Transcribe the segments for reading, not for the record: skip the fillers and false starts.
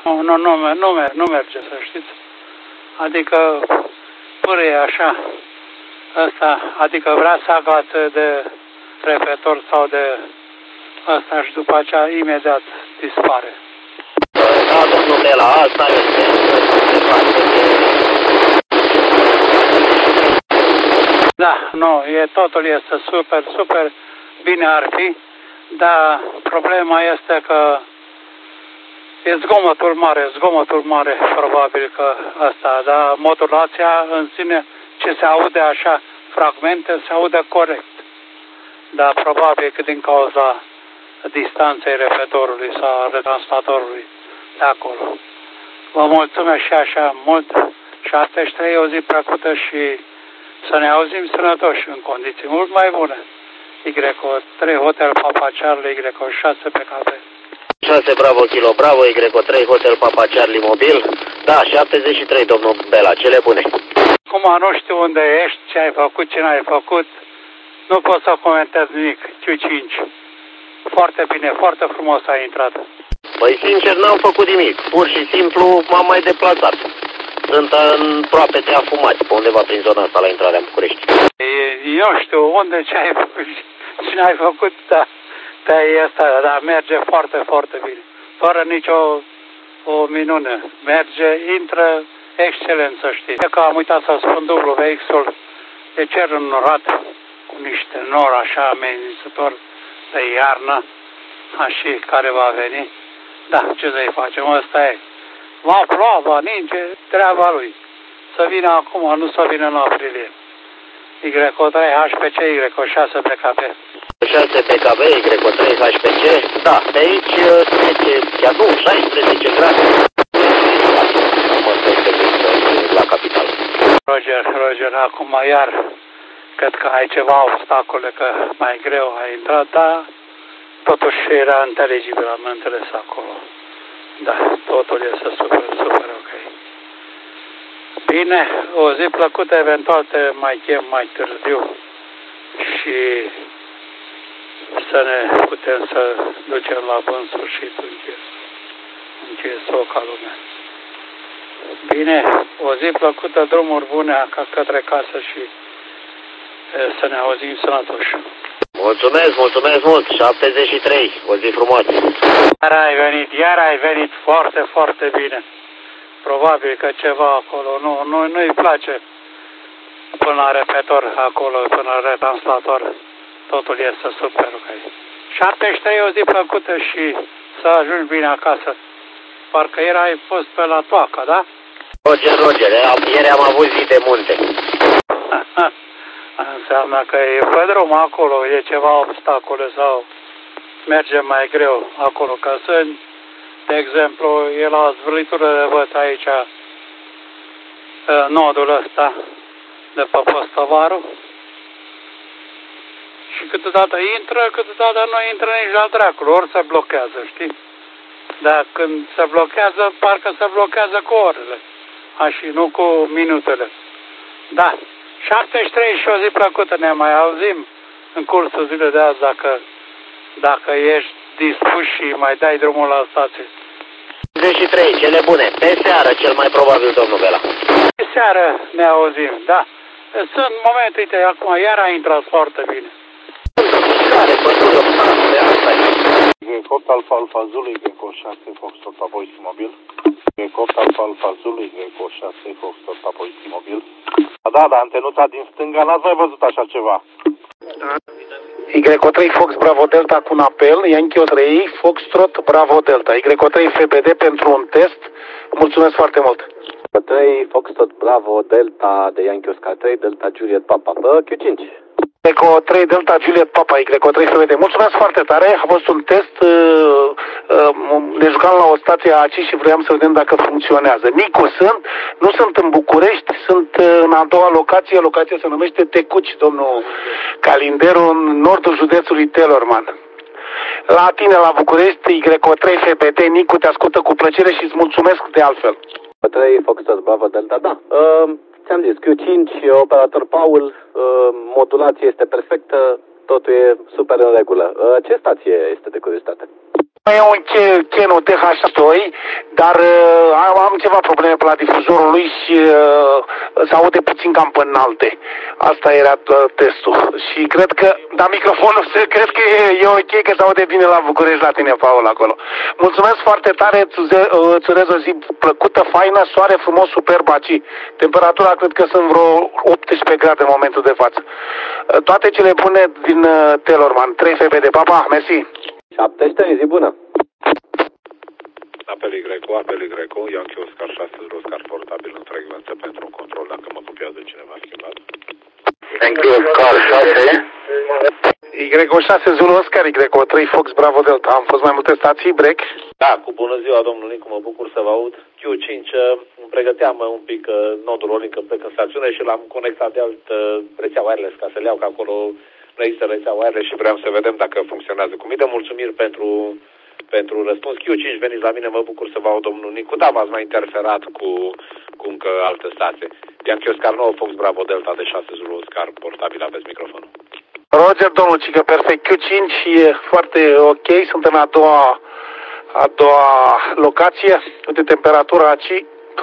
Nu merge, să știți. Adică pârâie așa, ăsta, adică vrea să agate de repetitor sau de ăsta și după aceea imediat dispare. Da, domnul Bela, asta este. Da, nu, totul este super bine ar fi, dar problema este că e zgomotul mare, probabil că asta, dar modulația în sine, ce se aude așa, fragmente, se aude corect. Dar probabil că din cauza distanței repetitorului sau retranslatorului de acolo. Vă mulțumesc și așa mult, 73 o zi plăcută și să ne auzim sănătoși în condiții mult mai bune. Y3 Hotel Papa Charlie, Y6 PKP. 6 Bravo Kilo Bravo, Y3 Hotel Papa Charlie Mobil. Da, 73, domnul Bela, cele bune. Acum nu știu unde ești, ce ai făcut, ce n-ai făcut. Nu pot să comentez nimic. Q5. Foarte bine, foarte frumos ai intrat. Păi sincer, n-am făcut nimic. Pur și simplu m-am mai deplasat. Sunt aproape de afumați, pe undeva prin zona asta, la intrarea în București. Eu știu unde, ce ai făcut, ce n-ai făcut, da. Dar merge foarte bine. Fără nicio o minune. Merge, intră excelent, să știți. Că am uitat să spun WX-ul de cer înnorat cu niște nori așa amenințător de iarnă, și care va veni. Da, ce să-i facem, ăsta e. Va ploua, va ninge, treaba lui. Să vină acum, nu să vină în aprilie. Y3 HPC, Y6 PKP. 6 PKB, Y3 HPC. Da, de aici trece, chiar nu, 16 grade. La capital. Roger, acum iar cred că ai ceva obstacole, că mai greu ai intrat, dar totuși era inteligibil, am înțeles acolo. Da, totul este super ok. Bine, o zi plăcută, eventual te mai chem mai târziu și să ne putem să ducem la bun sfârșit în CSO ca lumea. Bine, o zi plăcută, drumuri bune către casă și să ne auzim sănătoși. Mulțumesc mult, 73, o zi frumoasă. Iar ai venit foarte bine. Probabil că ceva acolo nu-i place până la repetitor acolo, până la retranslator. Totul este super ok. 73 o zi plăcută și să ajungi bine acasă. Parcă ieri ai fost pe la toacă, da? Roger, ieri am avut zi de munte. Înseamnă că e pe drum acolo, e ceva obstacole sau merge mai greu acolo, că sunt, de exemplu, e la zvârlitură de văd aici nodul ăsta de pe Postăvaru și câteodată intră, câteodată nu intră nici la dracul, ori se blochează, știi? Dar când se blochează, parcă se blochează cu orele, și nu cu minutele. Da, 73 și o zi plăcută, ne mai auzim în cursul zilei de azi dacă ești dispus și mai dai drumul la stație. 53, cele bune, pe seară cel mai probabil, domnul Bela. Pe seară ne auzim, da. Sunt momente, uite, acum iar a intrat foarte bine. Care, pădură, de asta e. Y8 Alfa Zulu, Y6 Foxtrot Apoi Mobil. Y8 Alfa Zulu, Y6 Foxtrot Apoi Mobil. Da, antenuța din stânga, n-ați mai văzut așa ceva. Y3 Fox Bravo Delta cu un apel, Yankee 3 Foxtrot Bravo Delta. Y3 FBD pentru un test. Mulțumesc foarte mult. 3 Foxtrot Bravo Delta de Yankee Oscar 3 Delta Juliet Papa Q5. Y3 Delta Juliet Papa, Y3 FBD. Mulțumesc foarte tare. A fost un test. Ne jucam la o stație aici și vreau să vedem dacă funcționează. Nicu nu sunt în București, sunt în a doua locație. Locația se numește Tecuci, domnul Calinderu, în nordul județului Telorman. La tine, la București, Y3 FBD, Nicu te ascultă cu plăcere și îți mulțumesc de altfel. 3 Foxtrot Bravo Delta, da. Ți-am zis, Q5, operator Paul, modulație este perfectă, totul e super în regulă. Ce stație este de curiozitate? E un Canon TH2, dar am ceva probleme pe la difuzorul lui și se aude puțin cam pe înalte. Asta era testul. Și cred că, dar microfonul, cred că e ok, că se aude bine la București, la tine, Paul, acolo. Mulțumesc foarte tare, îți urez o zi plăcută, faină, soare frumos, superb aici. Temperatura cred că sunt vreo 18 grade în momentul de față. Toate cele bune din Telorman. 3 FB de papa, mersi. 73, zi bună. Apel Y, Yankee Oscar 6, Oscar portabil în frecvență pentru un control dacă mă copiază cineva schimbat. Yankee Oscar 6. Y6 Zulu Oscar, Y3 Fox Bravo Delta. Am fost mai multe stații, break. Da, cu bună ziua, domnul Nicu, mă bucur să vă aud. Q5, îmi pregăteam un pic nodul rolling că plec în stațiune și l-am conectat de alt rețea wireless ca să le iau, că acolo nu există rețea wireless și vreau să vedem dacă funcționează. Cu mii de mulțumiri pentru răspuns. Q5, veniți la mine, mă bucur să vă aud, domnul Nicu. Da, v-ați mai interferat cu încă altă stație. Yankee Oscar 9, Fox Bravo Delta de 6 Zulu Oscar, portabil, aveți microfonul. Roger, domnul Cică, perfect. Q5 e foarte ok, suntem la a doua locație. Uite temperatura aici,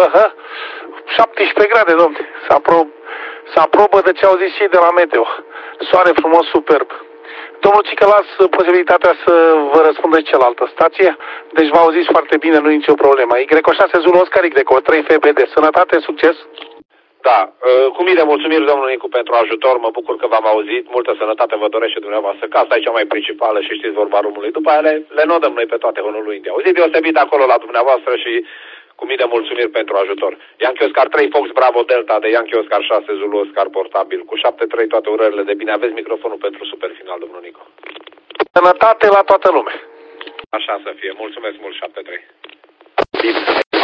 17 grade, domnule. Se aprobă de ce au zis și de la meteo. Soare frumos, superb. Domnul Cică, las posibilitatea să vă răspundă și cealaltă stație. Deci v-au zis foarte bine, nu e nicio problemă. Y6 Zulu Oscar, Y3 FBD. Sănătate, succes! Da, cu mii de mulțumiri, domnul Nicu, pentru ajutor. Mă bucur că v-am auzit. Multă sănătate vă dorește dumneavoastră, că asta e cea mai principală și știți vorba românului. După aia le nodăm noi pe toate Honolulu India. O zi deosebit acolo la dumneavoastră și cu mii de mulțumiri pentru ajutor. Yankee Oscar 3, Fox Bravo Delta de Yankee Oscar 6, Zulu Oscar portabil. Cu 7-3 toate urările de bine. Aveți microfonul pentru super final, domnul Nicu. Sănătate la toată lumea! Așa să fie. Mulțumesc mult, 7-3. Bine.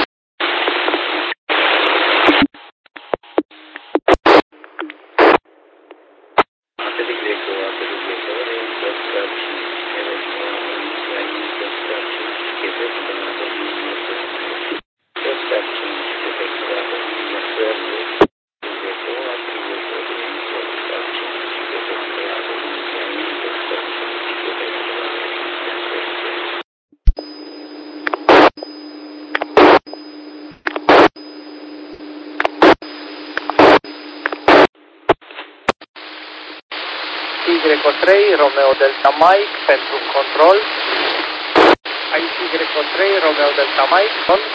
Y3, Romeo Delta Mike, pentru control. Aici Y3, Romeo Delta Mike,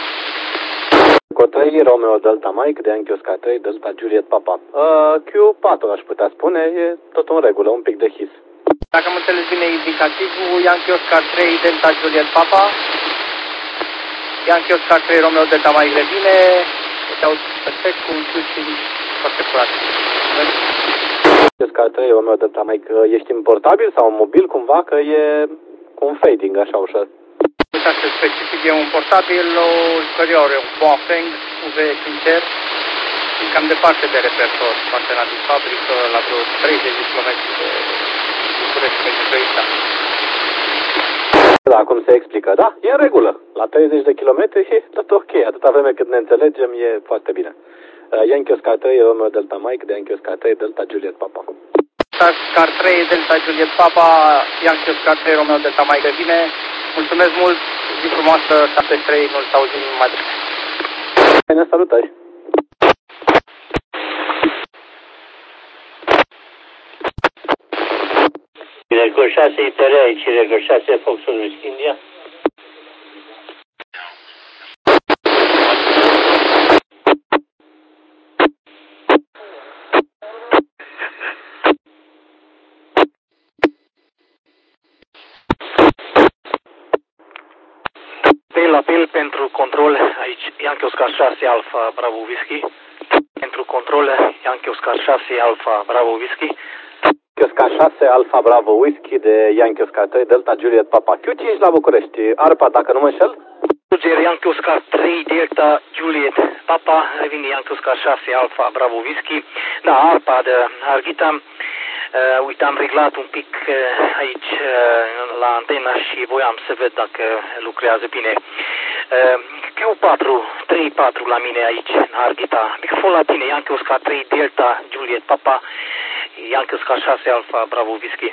Y3, Romeo Delta Mike, de Yankee Oscar 3, Delta Juliet Papa. Q4 aș putea spune, e tot în regulă, un pic de his. Dacă am înțeles bine indicativul, Yankee Oscar 3, Delta Juliet Papa. Yankee Oscar 3, Romeo Delta Mike de bine. Te aud perfect cu Q5 foarte curat. Oscar 3, Romeo Delta Mike, ești în portabil sau în mobil cumva, că e cu un fading așa ușor. Uitați, specific e un portabil, o superioră, un Boafeng UV Quinter, și cam departe de repertor, poate la din fabrică, la vreo 30 de km de București, pe București. Da, cum se explică, da, e în regulă. La 30 de kilometri e tot ok, atâta vreme cât ne înțelegem, e foarte bine. Yankee Oscar 3, Romeo Delta Mike, de Yankee Oscar 3, Delta Juliet Papa. Oscar 3, Delta Juliet Papa, Yankee Oscar 3, Romeo Delta Mike de bine. Mulțumesc mult, zi frumoasă, 73, nu-l auzim mai departe. Bine, salutări! Director 6, ITR, aici Director 6, Foxul Whisky India. Apel pentru control, aici Yankee Oscar 6 Alpha Bravo Whisky. Pentru control, Yankee Oscar 6 Alpha Bravo Whisky. Yankee Oscar 6 Alpha Bravo Whisky de Yankee Oscar 3 Delta Juliet Papa. Q5 la București. Arpa, dacă nu mă înșel? Yankee Oscar 3 Delta Juliet Papa, revine Yankee Oscar 6 Alpha Bravo Whisky. Da, Arpa de Arghita. Uite, am reglat un pic aici la antena și voiam să ved dacă lucrează bine. Q4, 3-4 la mine aici în Arghita. Microfon la tine, Yankee Oscar 3 Delta Juliet Papa, Yankee Oscar 6 Alpha Bravo Whisky.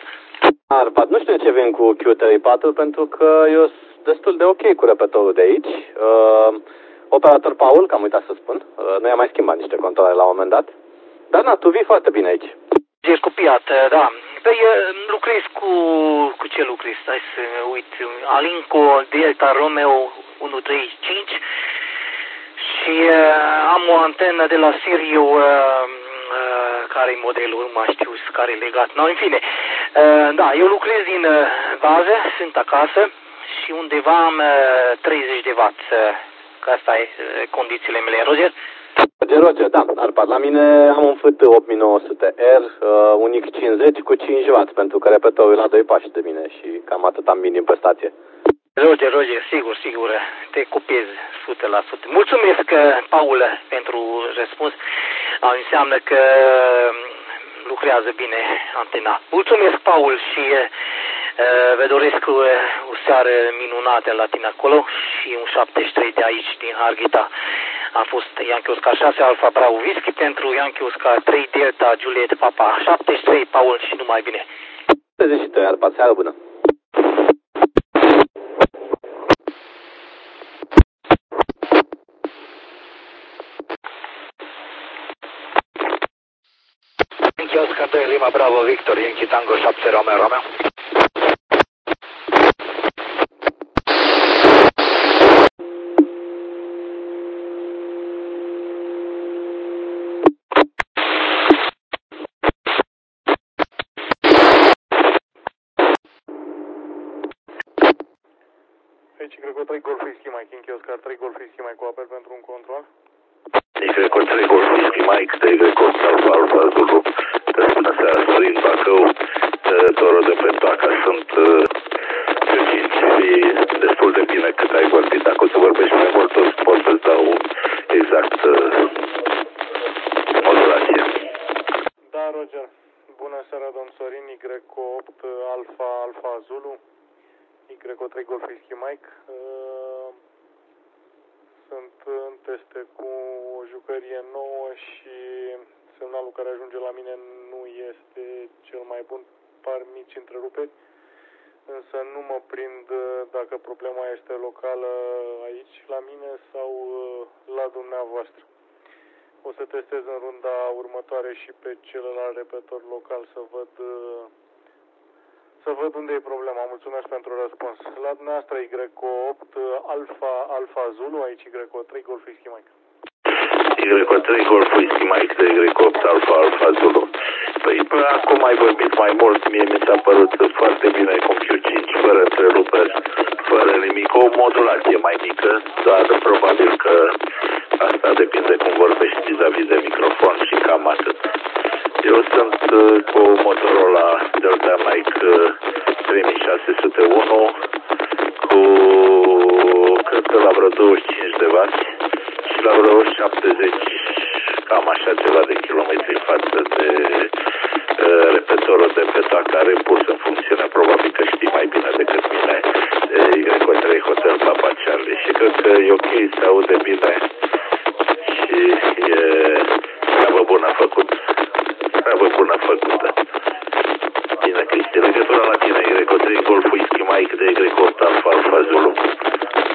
Arpad, nu știu ce vin cu Q34 pentru că eu sunt destul de ok cu repetorul de aici. Operator Paul, că am uitat să spun, noi am mai schimbat niște controle la un moment dat. Dar na, tu vii foarte bine aici. Ești copiat, da. Păi lucrez cu ce lucrez? Stai să uit. Alinco Delta Romeo 135 și am o antenă de la Sirio, care-i modelul, nu mai știu care e legat. No, în fine, da, eu lucrez din bază, sunt acasă și undeva am 30 de W, că asta e condițiile mele. Roger? Roger, da, Arpad, la mine am un FT 8900R, un X50 cu 5 W, pentru că repetorul la 2 pași de mine și cam atât am minim pe stație. Roger, sigur, te copiez 100%. Mulțumesc, Paul, pentru răspuns. Înseamnă că lucrează bine antena. Mulțumesc, Paul, și vă doresc o seară minunată la tine acolo și un 73 de aici, din Harghita. A fost Yankee Oscar 6 Alfa Bravo Whisky pentru Yankee Oscar 3 Delta Juliet Papa 73, Paul, și numai bine. 33, Arpad, seară bună. Yankee Oscar 2 Lima Bravo Victor, Yankee Tango 7 Romeo Romeo. Aici Greco 3 Golf Whisky Mike, Yankee Oscar 3 Golf Whisky Mike cu apel pentru un control. Greco 3 Golf Whisky Mike, de Greco Alfa Alfa Zulu. Bună seara, Sorin Bacău, Toro de pe Toaca. Sunt destul de bine cât ai vorbit. Dacă o să vorbești mai mult, pot să-ți dau exact modulație. Da, Roger. Bună seara, domn Sorin, Greco 8 Alfa Alfa Zulu. Greco 3 Golf Whisky Mike. Sunt în teste cu o jucărie nouă și semnalul care ajunge la mine nu este cel mai bun, par mici întreruperi, însă nu mă prind dacă problema este locală aici la mine sau la dumneavoastră. O să testez în runda următoare și pe celălalt repetor local să văd unde e problema. Mulțumesc pentru răspuns. La dumneavoastră Y8 Alfa Zulu, aici Y3 Golf Whisky Mike. Y3 Golf Whisky Mike de Y8 Alfa Zulu. Păi acum ai vorbit mai mult, mie mi s-a părut foarte bine cu Q5, fără întreruperi, fără nimic, o modulație mai mică, dar probabil că asta depinde cum vorbești vis-a-vis de microfon și cam atât. Eu sunt cu Motorola Delta Mic 3601 cu, cred că la vreo 25 de W și la vreo 70, cam așa ceva de kilometri față de repetorul de pe Toaca, care e pus în funcțiune, probabil că știi mai bine decât mine, Y3 Hotel Papa Charlie, și cred că e ok, se aude bine și e treabă bună făcută.